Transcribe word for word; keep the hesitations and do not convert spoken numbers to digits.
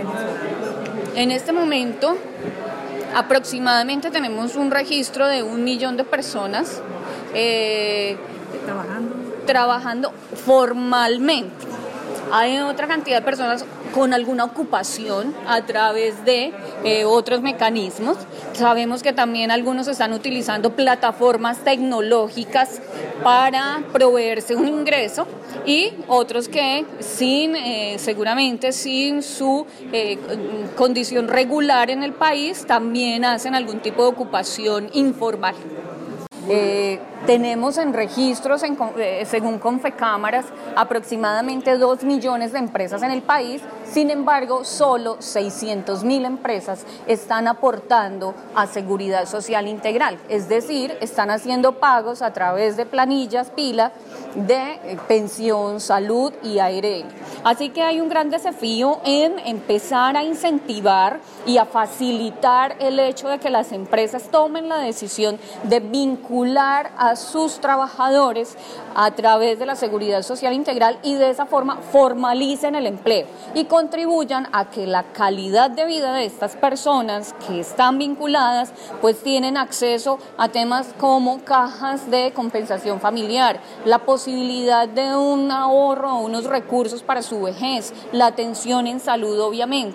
En este momento, aproximadamente tenemos un registro de un millón de personas eh, trabajando. trabajando formalmente. Hay otra cantidad de personas con alguna ocupación a través de eh, otros mecanismos. Sabemos que también algunos están utilizando plataformas tecnológicas para proveerse un ingreso y otros que sin, eh, seguramente sin su eh, condición regular en el país también hacen algún tipo de ocupación informal. Eh, tenemos en registros, en, eh, según Confecámaras, aproximadamente dos millones de empresas en el país. Sin embargo, solo seiscientas mil empresas están aportando a Seguridad Social Integral, es decir, están haciendo pagos a través de planillas, pila, de eh, pensión, salud y A R L. Así que hay un gran desafío en empezar a incentivar y a facilitar el hecho de que las empresas tomen la decisión de vincular a sus trabajadores a través de la Seguridad Social Integral y de esa forma formalicen el empleo y contribuyan a que la calidad de vida de estas personas que están vinculadas pues tienen acceso a temas como cajas de compensación familiar, la posibilidad de un ahorro o unos recursos para su vejez, la atención en salud obviamente.